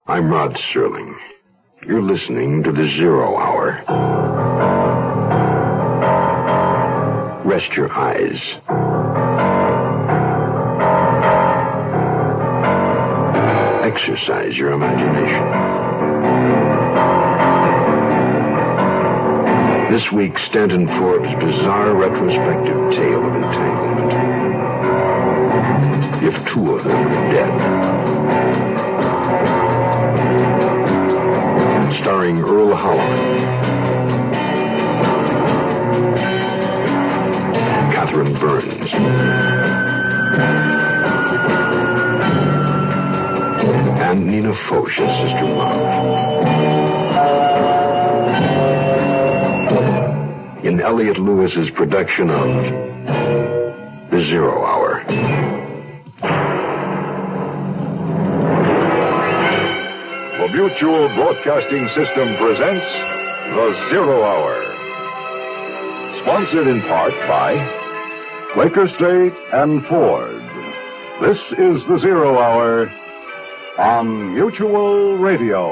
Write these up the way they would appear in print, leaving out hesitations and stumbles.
I'm Rod Serling. You're listening to the Zero Hour. Rest your eyes. Exercise your imagination. This week, Stanton Forbes' bizarre retrospective tale of entanglement. If two of them are dead. Starring Earl Howard, Catherine Burns, and Nina Foch as Sister Love. In Elliot Lewis's production of The Zero Hour. The Mutual Broadcasting System presents The Zero Hour. Sponsored in part by Quaker State and Ford. This is The Zero Hour on Mutual Radio.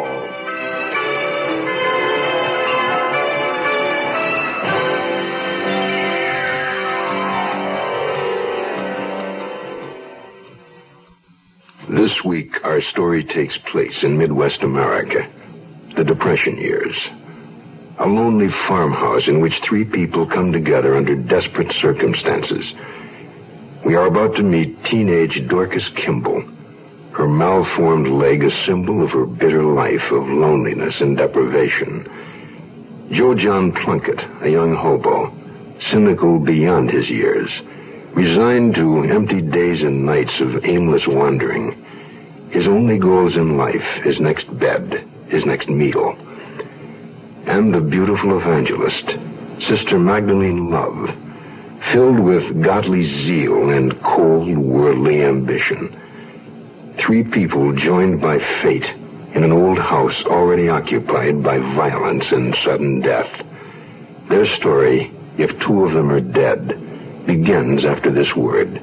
This week, our story takes place in Midwest America, the Depression years. A lonely farmhouse in which three people come together under desperate circumstances. We are about to meet teenage Dorcas Kimball, her malformed leg a symbol of her bitter life of loneliness and deprivation. Joe John Plunkett, a young hobo, cynical beyond his years, resigned to empty days and nights of aimless wandering. His only goals in life, his next bed, his next meal. And the beautiful evangelist, Sister Magdalene Love, filled with godly zeal and cold worldly ambition. Three people joined by fate in an old house already occupied by violence and sudden death. Their story, if two of them are dead, begins after this word.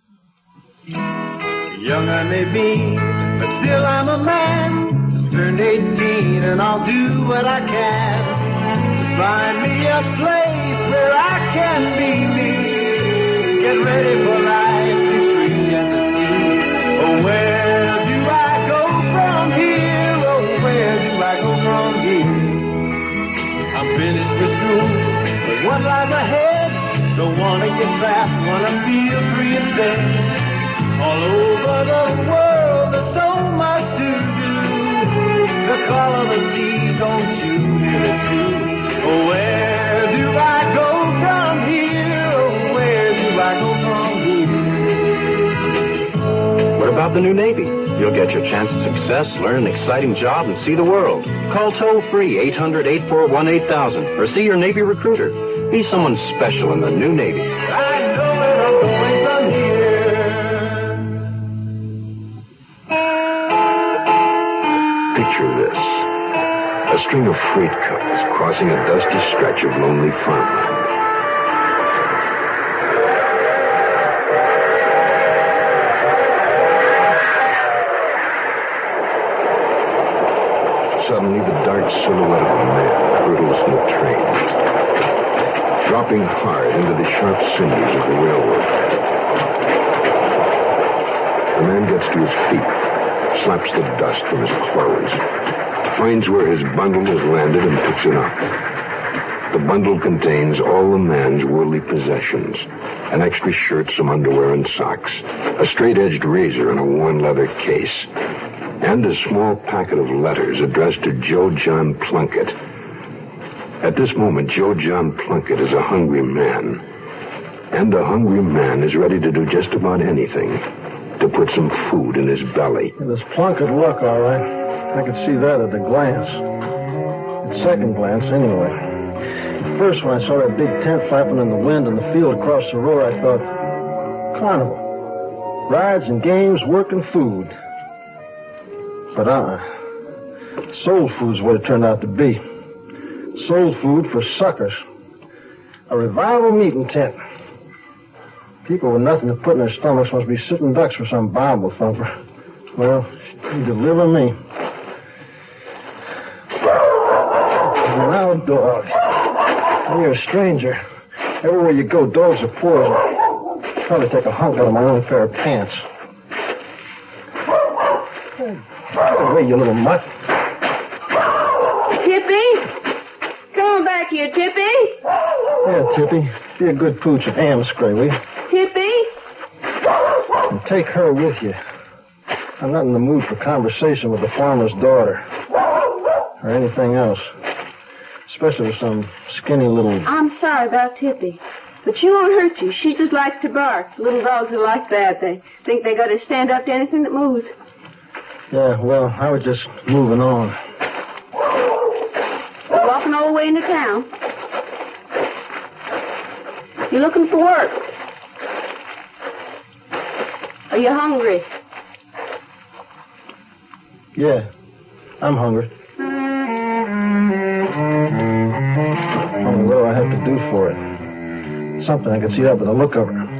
Young I may be, but still I'm a man. Just turned 18 and I'll do what I can to find me a place where I can be me. Get ready for life, be free and to see. Oh, where do I go from here? Oh, where do I go from here? I'm finished with school, but what lies ahead? Don't wanna get trapped, wanna feel free instead. All over the world, there's so much to do. The call of the sea, don't you hear it too? Oh, where do I go from here? Oh, where do I go from here? What about the new Navy? You'll get your chance at success, learn an exciting job, and see the world. Call toll-free 800-841-8000 or see your Navy recruiter. Be someone special in the new Navy. I know where I'm going from here. Picture this. A string of freight cars crossing a dusty stretch of lonely farmland. Suddenly, the dark silhouette of a man hurtles from the train, dropping hard into the sharp sinews of the railroad. The man gets to his feet, slaps the dust from his clothes, finds where his bundle has landed and picks it up. The bundle contains all the man's worldly possessions, an extra shirt, some underwear and socks, a straight-edged razor in a worn leather case, and a small packet of letters addressed to Joe John Plunkett. At this moment, Joe John Plunkett is a hungry man. And a hungry man is ready to do just about anything to put some food in his belly. It was Plunkett look, all right. I could see that at a glance. At second glance, anyway. At first, when I saw that big tent flapping in the wind in the field across the road, I thought, carnival. Rides and games, work and food. But soul food's what it turned out to be. Soul food for suckers. A revival meeting tent. People with nothing to put in their stomachs must be sitting ducks for some Bible thumper. Well, you deliver me. dog. And you're a stranger. Everywhere you go, dogs are poison. Probably take a hunk out of my only pair of pants. Get away, you little mutt. Tippy? Come on back here, Tippy. Yeah, Tippy. Be a good pooch of Amscray, will you? Tippy? And take her with you. I'm not in the mood for conversation with the farmer's daughter. Or anything else. Especially with some skinny little... I'm sorry about Tippy. But she won't hurt you. She just likes to bark. Little dogs are like that. They think they got to stand up to anything that moves. Yeah, well, I was just moving on. We're walking all the way into town. You looking for work? Are you hungry? Yeah, I'm hungry. Only what do I have to do for it? Something I can see that by the look of her.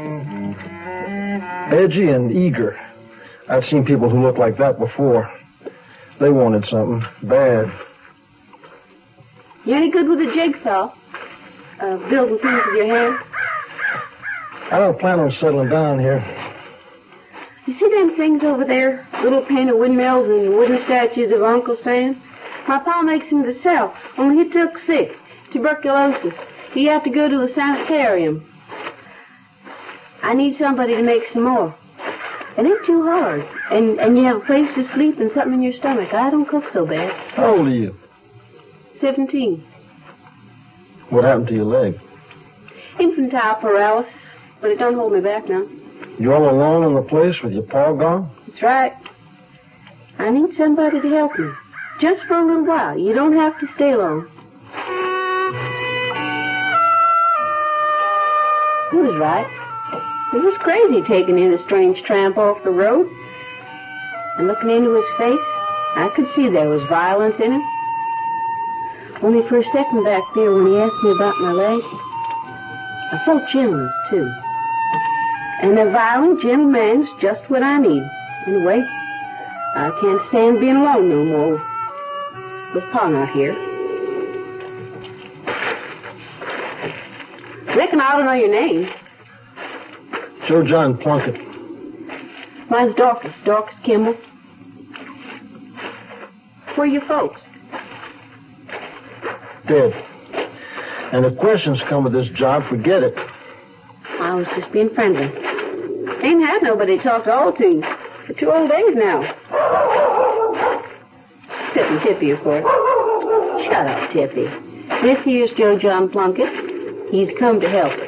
Edgy and eager. I've seen people who look like that before. They wanted something bad. You any good with a jigsaw? Building things with your hands? I don't plan on settling down here. You see them things over there? Little painted windmills and wooden statues of Uncle Sam? My pa makes them to sell. Only he took sick. Tuberculosis. He had to go to a sanitarium. I need somebody to make some more. It ain't too hard. And you have a place to sleep and something in your stomach. I don't cook so bad. How old are you? 17. What happened to your leg? Infantile paralysis. But it don't hold me back now. You all alone in the place with your paw gone? That's right. I need somebody to help me. Just for a little while. You don't have to stay long. He was right. It was crazy taking in a strange tramp off the road. And looking into his face, I could see there was violence in him. Only for a second back there when he asked me about my leg, I felt gentleness, too. And a violent, gentle man's just what I need. Anyway, I can't stand being alone no more. With Pa not here. Reckon I don't know your name. Joe John Plunkett. Mine's Dorcas. Dorcas Kimball. Where are your folks? Dead. And if questions come with this job, forget it. I was just being friendly. Ain't had nobody to talk all to for 2 old days now. Except for Tippy, of course. Shut up, Tippy. This here's Joe John Plunkett. He's come to help.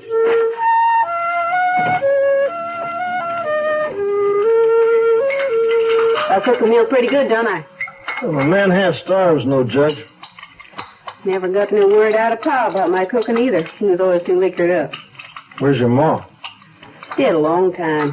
I cook a meal pretty good, don't I? Well, a man half starves, no judge. Never got no word out of Pa about my cooking either. He was always too liquored up. Where's your ma? Did a long time.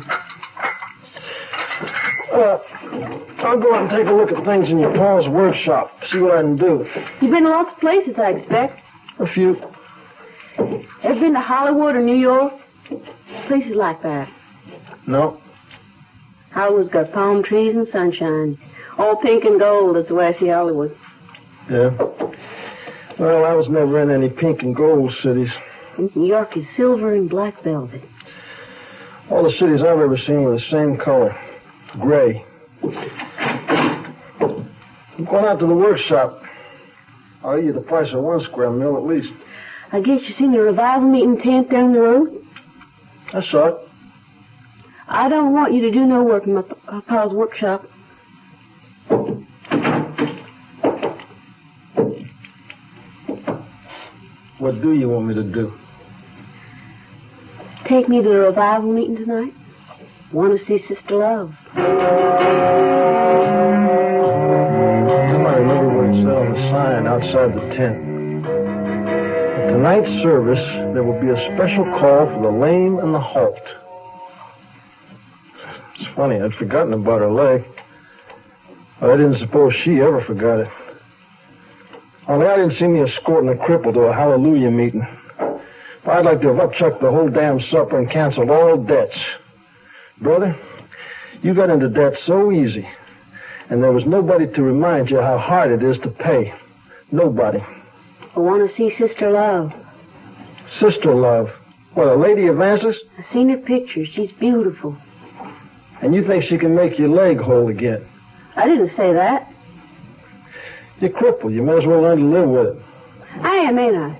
I'll go out and take a look at things in your pa's workshop. See what I can do. You've been to lots of places, I expect. A few. Ever been to Hollywood or New York? Places like that. No. Hollywood's got palm trees and sunshine. All pink and gold is the way I see Hollywood. Yeah. Well, I was never in any pink and gold cities. New York is silver and black velvet. All the cities I've ever seen were the same color. Gray. I'm going out to the workshop. I'll owe you the price of 1 square mil at least. I guess you seen the revival meeting tent down the road? I saw it. I don't want you to do no work in my pa's workshop. What do you want me to do? Take me to the revival meeting tonight. Want to see Sister Love. I might remember what it said on the sign outside the tent. At tonight's service, there will be a special call for the lame and the halt. It's funny, I'd forgotten about her leg. But I didn't suppose she ever forgot it. Only I didn't see me escorting a cripple to a hallelujah meeting. I'd like to have upchucked the whole damn supper and canceled all debts. Brother, you got into debt so easy, and there was nobody to remind you how hard it is to pay. Nobody. I want to see Sister Love. Sister Love? What, a lady of answers? I've seen her picture. She's beautiful. And you think she can make your leg whole again? I didn't say that. You're crippled. You may as well learn to live with it. I am, ain't I?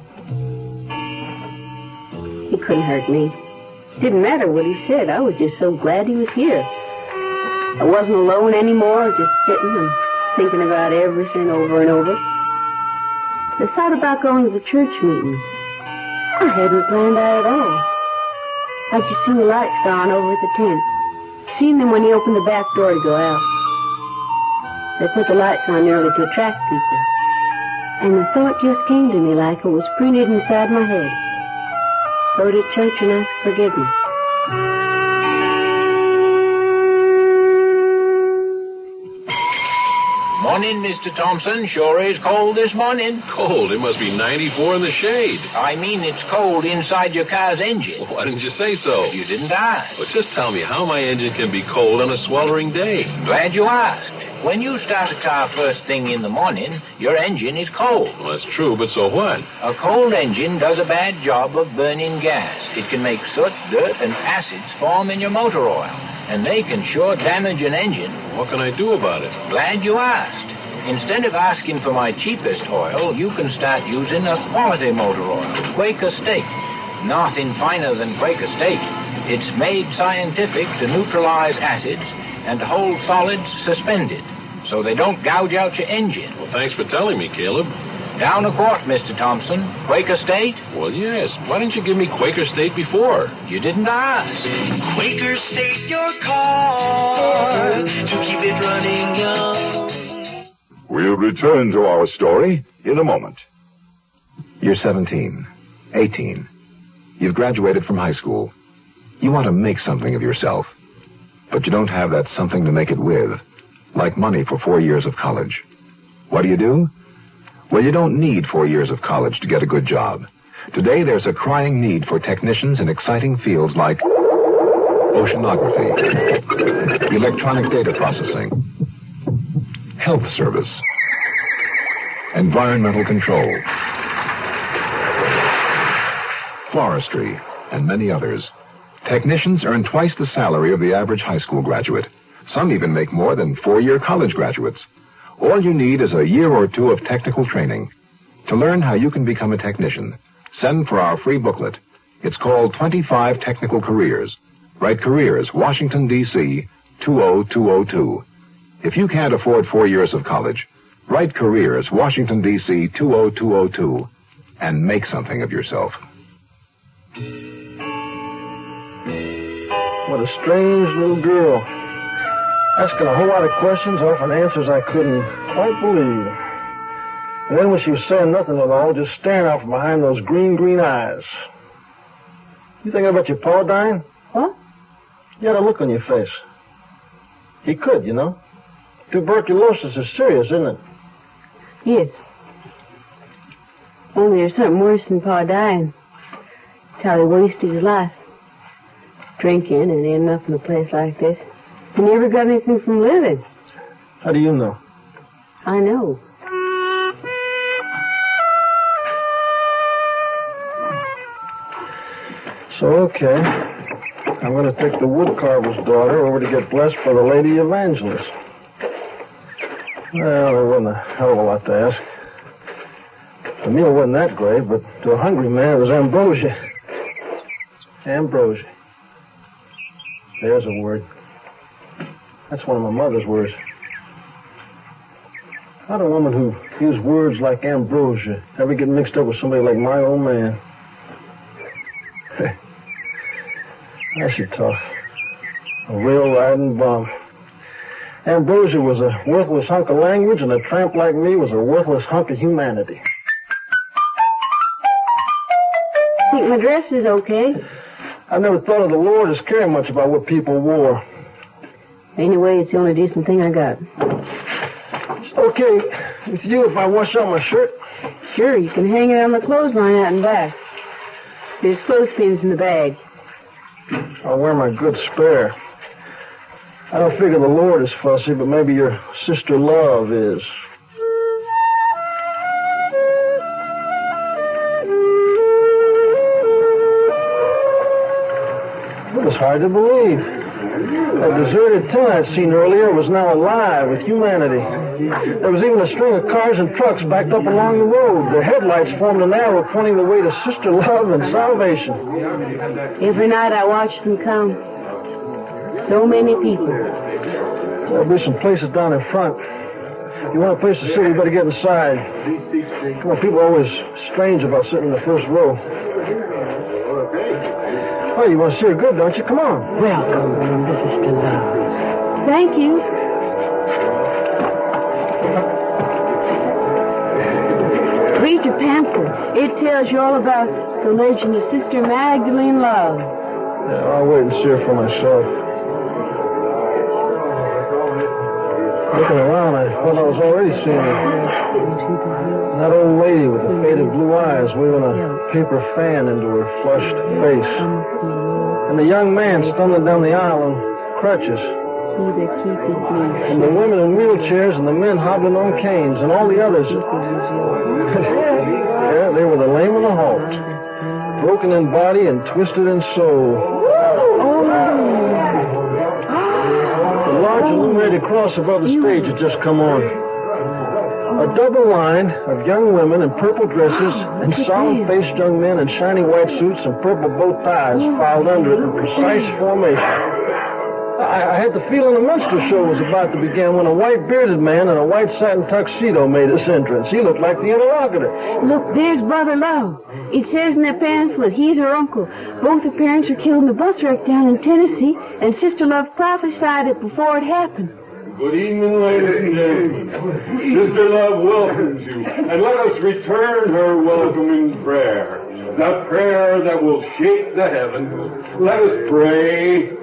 He couldn't hurt me. Didn't matter what he said. I was just so glad he was here. I wasn't alone anymore, just sitting and thinking about everything over and over. I thought about going to the church meeting. I hadn't planned that at all. I just seen the lights go on over at the tent. Seen them when he opened the back door to go out. They put the lights on early to attract people. And the thought just came to me like it was printed inside my head. Go to church and ask forgiveness. Morning, Mr. Thompson. Sure is cold this morning. Cold? It must be 94 in the shade. I mean, it's cold inside your car's engine. Well, why didn't you say so? You didn't ask. Well, just tell me how my engine can be cold on a sweltering day. Glad you asked. When you start a car first thing in the morning, your engine is cold. Well, that's true, but so what? A cold engine does a bad job of burning gas. It can make soot, dirt, and acids form in your motor oil, and they can sure damage an engine. What can I do about it? Glad you asked. Instead of asking for my cheapest oil, you can start using a quality motor oil, Quaker State. Nothing finer than Quaker State. It's made scientific to neutralize acids and to hold solids suspended, so they don't gouge out your engine. Well, thanks for telling me, Caleb. Down a quart, Mr. Thompson. Quaker State? Well, yes. Why didn't you give me Quaker State before? You didn't ask. Quaker State your car to keep it running young. We'll return to our story in a moment. You're 17, 18. You've graduated from high school. You want to make something of yourself, but you don't have that something to make it with, like money for 4 years of college. What do? Well, you don't need 4 years of college to get a good job. Today, there's a crying need for technicians in exciting fields like oceanography, electronic data processing, health service, environmental control, forestry, and many others. Technicians earn twice the salary of the average high school graduate. Some even make more than 4-year college graduates. All you need is a year or two of technical training. To learn how you can become a technician, send for our free booklet. It's called 25 Technical Careers. Write Careers, Washington, D.C., 20202. If you can't afford 4 years of college, write Careers, Washington, D.C., 20202, and make something of yourself. What a strange little girl. Asking a whole lot of questions, offering answers I couldn't quite believe. And then when she was saying nothing at all, just staring out from behind those green eyes. You thinking about your pa dying? What? You had a look on your face. He could, you know. Tuberculosis is serious, isn't it? Yes. Only there's something worse than Pa dying. It's how he wasted his life. Drinking and ending up in a place like this. He never got anything from living. How do you know? I know. So, okay. I'm going to take the woodcarver's daughter over to get blessed for the Lady Evangelist. Well, there wasn't a hell of a lot to ask. The meal wasn't that great, but to a hungry man, it was ambrosia. Ambrosia. There's a word. That's one of my mother's words. How do a woman who uses words like ambrosia ever get mixed up with somebody like my old man? I should talk. A real riding bum. Ambrosia was a worthless hunk of language, and a tramp like me was a worthless hunk of humanity. Think my dress is okay? I never thought of the Lord as caring much about what people wore. Anyway, it's the only decent thing I got. It's okay with you if I wash out my shirt? Sure, you can hang it on the clothesline out in back. There's clothespins in the bag. I'll wear my good spare. I don't figure the Lord is fussy, but maybe your sister Love is. was hard to believe. That deserted tent I'd seen earlier was now alive with humanity. There was even a string of cars and trucks backed up along the road. Their headlights formed an arrow pointing the way to sister love and salvation. Every night I watched them come. So many people. There'll be some places down in front. If you want a place to sit, you better get inside. Come on, people are always strange about sitting in the first row. Oh, you want to see her good, don't you? Come on. Welcome, Sister Love. Thank you. Read your pamphlet. It tells you all about the legend of Sister Magdalene Love. Yeah, I'll wait and see her for myself. Looking around, I thought I was already seeing her. That old lady with the faded blue eyes waving a paper fan into her flushed face. And the young man stumbling down the aisle on crutches. And the women in wheelchairs and the men hobbling on canes and all the others. Yeah, they were the lame and the halt. Broken in body and twisted in soul. The large illuminated cross above the stage had just come on. A double line of young women in purple dresses and solemn-faced young men in shiny white suits and purple bow ties filed under it in precise formation. I had the feeling the minstrel show was about to begin when a white-bearded man in a white satin tuxedo made his entrance. He looked like the interlocutor. Look, there's Brother Love. It says in the pamphlet he's her uncle. Both her parents were killed in the bus wreck down in Tennessee, and Sister Love prophesied it before it happened. Good evening, ladies and gentlemen. Sister Love welcomes you, and let us return her welcoming prayer. The prayer that will shake the heavens. Let us pray.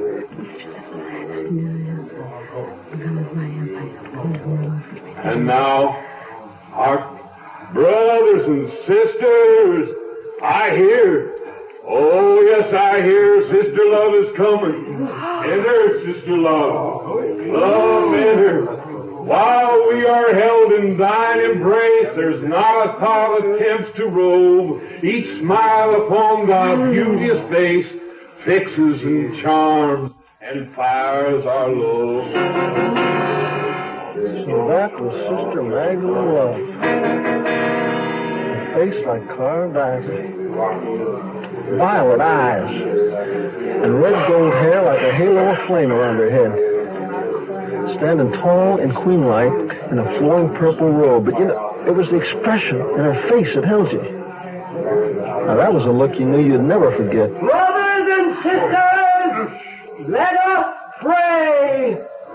And now, our brothers and sisters, I hear. Oh, yes, I hear Sister Love is coming. Enter, Sister Love. Love, enter. While we are held in thine embrace, there's not a thought attempts to rove. Each smile upon thy beauteous face fixes and charms and fires our love. So that was Sister Magdalene Love. A face like carved ivory. Violet eyes. And red gold hair like a halo of flame around her head. Standing tall and queen-like in a flowing purple robe. But, it was the expression in her face that held you. Now, that was a look you knew you'd never forget. Brothers and sisters, let us pray.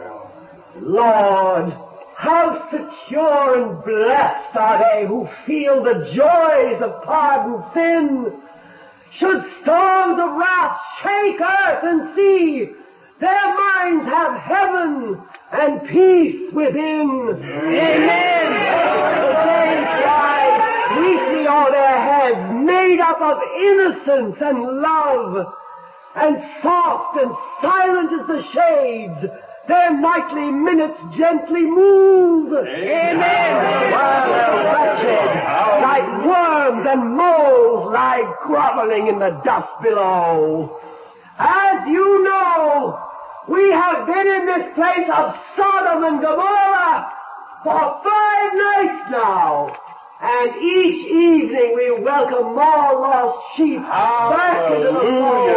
Lord, how secure and blessed are they who feel the joys of pardoned sin. Should storms of wrath shake earth and sea, their minds have heaven and peace within. Amen. The saints lie sweetly on their heads, made up of innocence and love, and soft and silent as the shades, their nightly minutes gently move. Amen. While they're wretched, like worms and moles, lie groveling in the dust below. As you know, we have been in this place of Sodom and Gomorrah for 5 nights now. And each evening we welcome more lost sheep back into the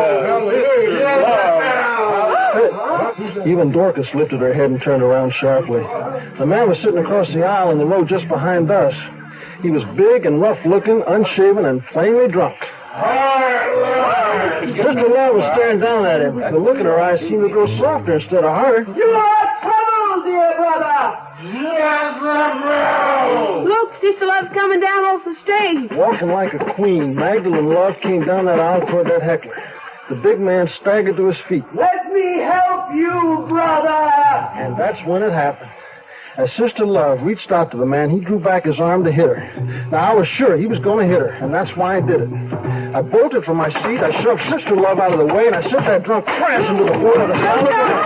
fold. Even Dorcas lifted her head and turned around sharply. The man was sitting across the aisle in the road just behind us. He was big and rough-looking, unshaven, and plainly drunk. Sister Love was staring down at him. The look in her eyes seemed to grow softer instead of harder. You are troubled, dear brother. Look, Sister Love's coming down off the stage. Walking like a queen, Magdalene Love came down that aisle toward that heckler. The big man staggered to his feet. Let me help you, brother. And that's when it happened. As Sister Love reached out to the man, he drew back his arm to hit her. Now, I was sure he was going to hit her, and that's why I did it. I bolted from my seat, I shoved Sister Love out of the way, and I sent that drunk crash into the floor of the house.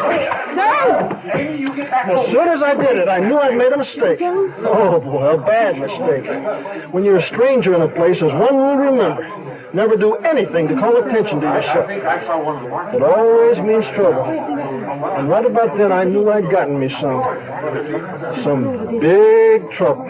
As soon as I did it, I knew I'd made a mistake. Oh, boy, a bad mistake. When you're a stranger in a place, there's one rule to remember. Never do anything to call attention to yourself. It always means trouble. And right about then, I knew I'd gotten me some big trouble.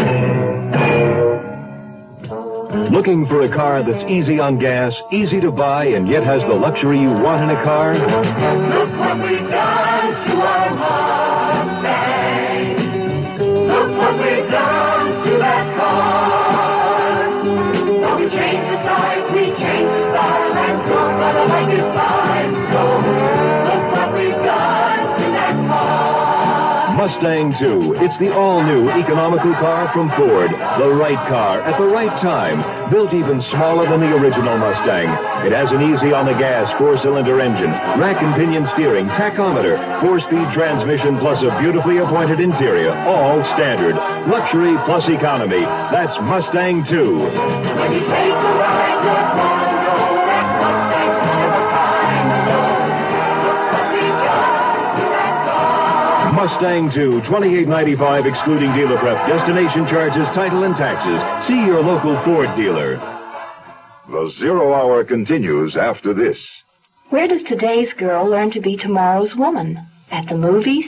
Looking for a car that's easy on gas, easy to buy, and yet has the luxury you want in a car? Look what we've done to our Mustang. Look what we've done to that car. Well, we changed the size, we changed the style, and you're gonna like it fine. So, look what we've done to that car. Mustang 2. It's the all-new economical car from Ford. The right car at the right time. Built even smaller than the original Mustang. It has an easy-on-the-gas 4-cylinder engine, rack and pinion steering, tachometer, 4-speed transmission, plus a beautifully appointed interior. All standard. Luxury plus economy. That's Mustang 2. When you take the ride, you're gonna know that Mustang's one of a kind. So, look what we've done to that car. Mustang 2, $28.95 excluding dealer prep, destination charges, title, and taxes. See your local Ford dealer. The Zero Hour continues after this. Where does today's girl learn to be tomorrow's woman? At the movies?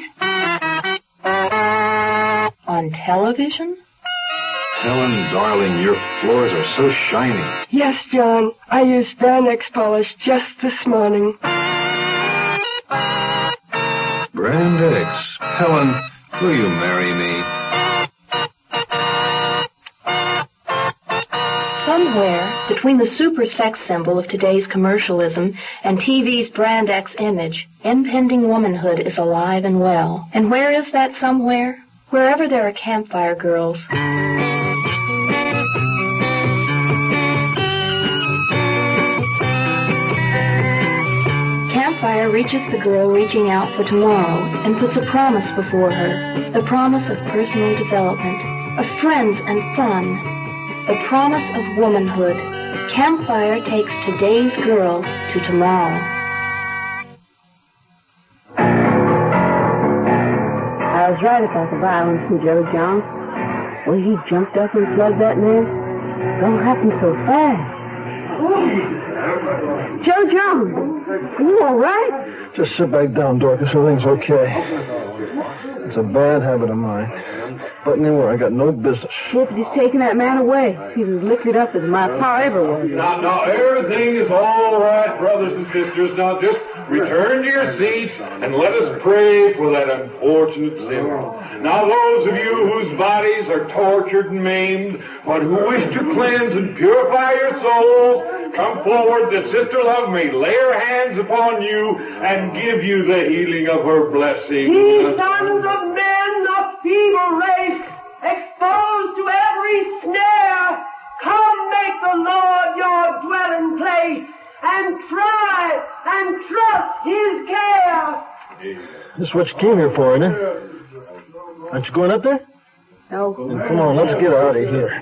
On television? Helen, darling, your floors are so shiny. Yes, John. I used Brandex polish just this morning. Brandex. Helen, will you marry me? Somewhere between the super sex symbol of today's commercialism and TV's Brandex image, impending womanhood is alive and well. And where is that somewhere? Wherever there are campfire girls. Campfire reaches the girl reaching out for tomorrow and puts a promise before her. The promise of personal development, of friends and fun. The promise of womanhood. Campfire takes today's girl to tomorrow. I was right about the violence in Joe John. Well, he jumped up and slugged that man. It all happened so fast. Joe John, you all right? Just sit back down, Dorcas. Everything's okay. It's a bad habit of mine. But anywhere, I got no business. If he's taking that man away, he's as liquored up as my pa ever was. Now, everything is all right, brothers and sisters. Now, just return to your seats and let us pray for that unfortunate sinner. Now, those of you whose bodies are tortured and maimed, but who wish to cleanse and purify your souls, come forward that Sister Love may lay her hands upon you and give you the healing of her blessing. Ye sons of men of feeble race, exposed to every snare, come make the Lord your dwelling place, and try and trust His care. This is what you came here for, isn't it? Aren't you going up there? No. Then come on, let's get out of here.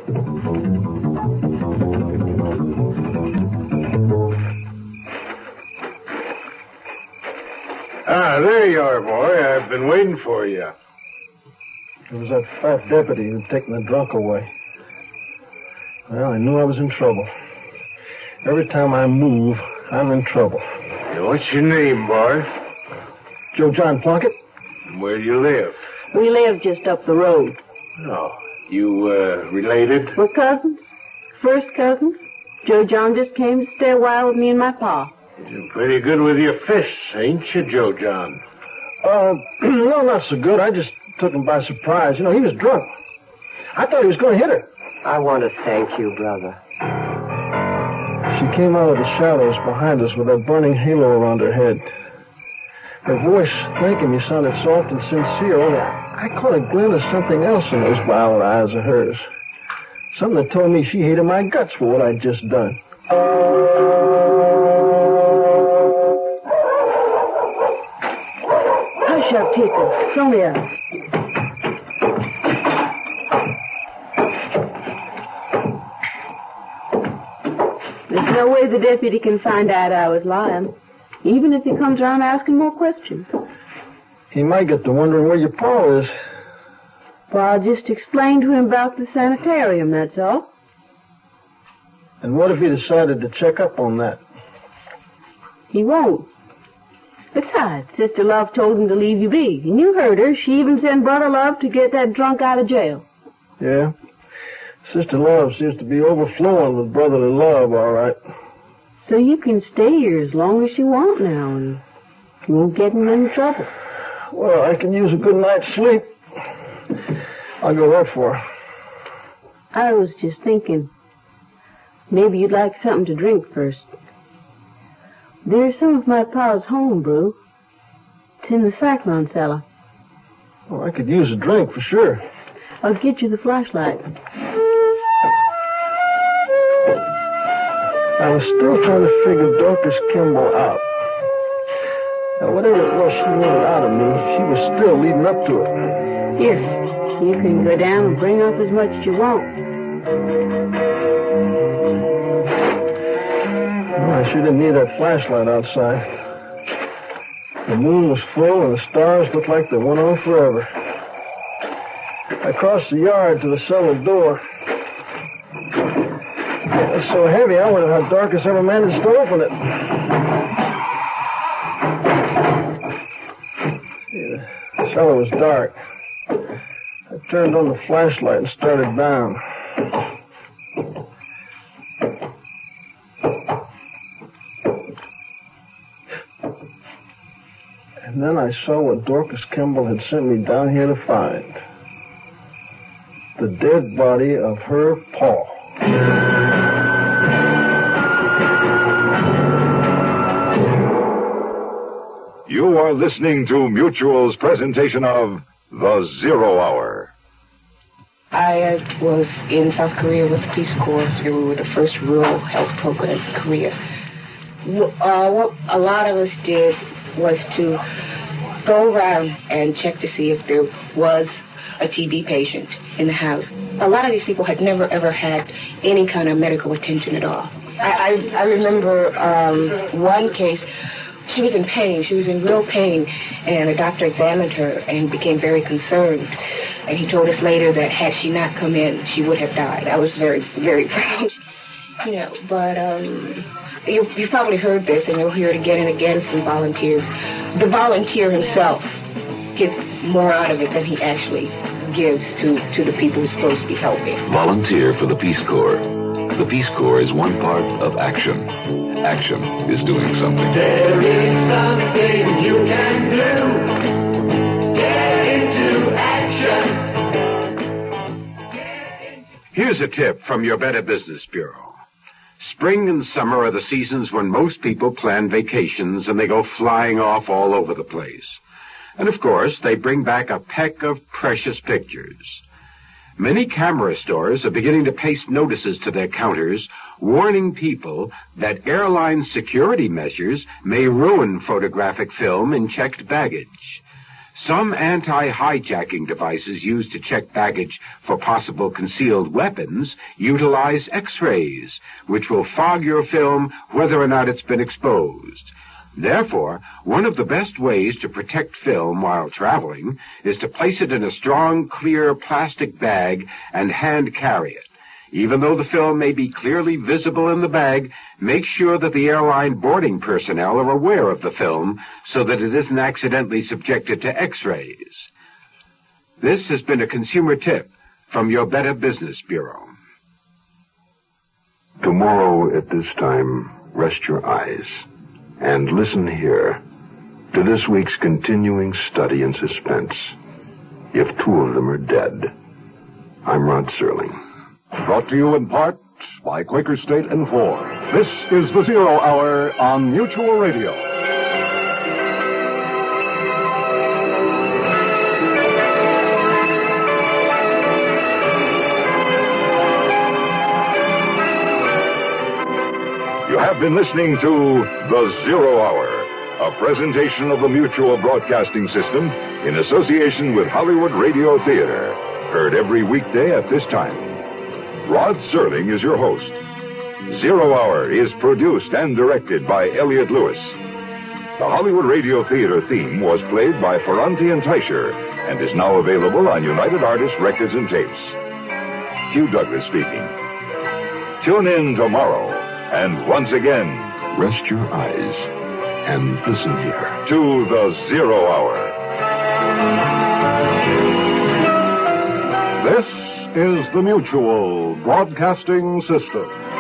Ah, there you are, boy. I've been waiting for you. It was that fat deputy who'd taken the drunk away. Well, I knew I was in trouble. Every time I move, I'm in trouble. What's your name, boy? Joe John Plunkett. And where do you live? We live just up the road. Oh, you, related? We're cousins. First cousins. Joe John just came to stay a while with me and my pa. You're pretty good with your fists, ain't you, Joe John? No, not so good. I just took him by surprise. You know, he was drunk. I thought he was going to hit her. I want to thank you, brother. She came out of the shadows behind us with that burning halo around her head. Her voice, thanking me, sounded soft and sincere, only I caught a glint of something else in those violet eyes of hers. Something that told me she hated my guts for what I'd just done. Hush up, Tico. Show me up. There's no way the deputy can find out I was lying, even if he comes around asking more questions. He might get to wondering where your pa is. Pa just explained to him about the sanitarium, that's all. And what if he decided to check up on that? He won't. Besides, Sister Love told him to leave you be. And you heard her. She even sent Brother Love to get that drunk out of jail. Yeah? Sister Love seems to be overflowing with brotherly love, all right. So you can stay here as long as you want now, and you won't get in any trouble. Well, I can use a good night's sleep. I'll go look for her. I was just thinking, maybe you'd like something to drink first. There's some of my pa's home brew. It's in the cyclone cellar. Well, I could use a drink for sure. I'll get you the flashlight. I was still trying to figure Dorcas Kimball out. Now, whatever it was she wanted out of me, she was still leading up to it. Here, you can go down and bring up as much as you want. Well, I sure didn't need that flashlight outside. The moon was full and the stars looked like they went on forever. I crossed the yard to the cellar door. It was so heavy, I wondered how Dorcas ever managed to open it. The cellar was dark. I turned on the flashlight and started down. And then I saw what Dorcas Kimball had sent me down here to find. The dead body of her pa. You are listening to Mutual's presentation of The Zero Hour. I was in South Korea with the Peace Corps. We were the first rural health program in Korea. What a lot of us did was to go around and check to see if there was a TB patient in the house. A lot of these people had never, ever had any kind of medical attention at all. I remember one case. She was in pain. She was in real pain, and the doctor examined her and became very concerned. And he told us later that had she not come in, she would have died. I was very, very proud. You know, but you've probably heard this, and you'll hear it again and again from volunteers. The volunteer himself gets more out of it than he actually gives to the people he's supposed to be helping. Volunteer for the Peace Corps. The Peace Corps is one part of action. Action is doing something. There is something you can do. Get into action. Here's a tip from your Better Business Bureau. Spring and summer are the seasons when most people plan vacations and they go flying off all over the place. And of course, they bring back a peck of precious pictures. Many camera stores are beginning to paste notices to their counters warning people that airline security measures may ruin photographic film in checked baggage. Some anti-hijacking devices used to check baggage for possible concealed weapons utilize X-rays, which will fog your film whether or not it's been exposed. Therefore, one of the best ways to protect film while traveling is to place it in a strong, clear plastic bag and hand carry it. Even though the film may be clearly visible in the bag, make sure that the airline boarding personnel are aware of the film so that it isn't accidentally subjected to X-rays. This has been a consumer tip from your Better Business Bureau. Tomorrow at this time, rest your eyes and listen here to this week's continuing study in suspense. If two of them are dead. I'm Rod Serling. Brought to you in part by Quaker State and Ford. This is the Zero Hour on Mutual Radio. You have been listening to The Zero Hour, a presentation of the Mutual Broadcasting System in association with Hollywood Radio Theater. Heard every weekday at this time. Rod Serling is your host. Zero Hour is produced and directed by Elliott Lewis. The Hollywood Radio Theater theme was played by Ferranti and Teicher and is now available on United Artists Records and Tapes. Hugh Douglas speaking. Tune in tomorrow. And once again, Rest your eyes and listen here. to the Zero Hour. This is the Mutual Broadcasting System.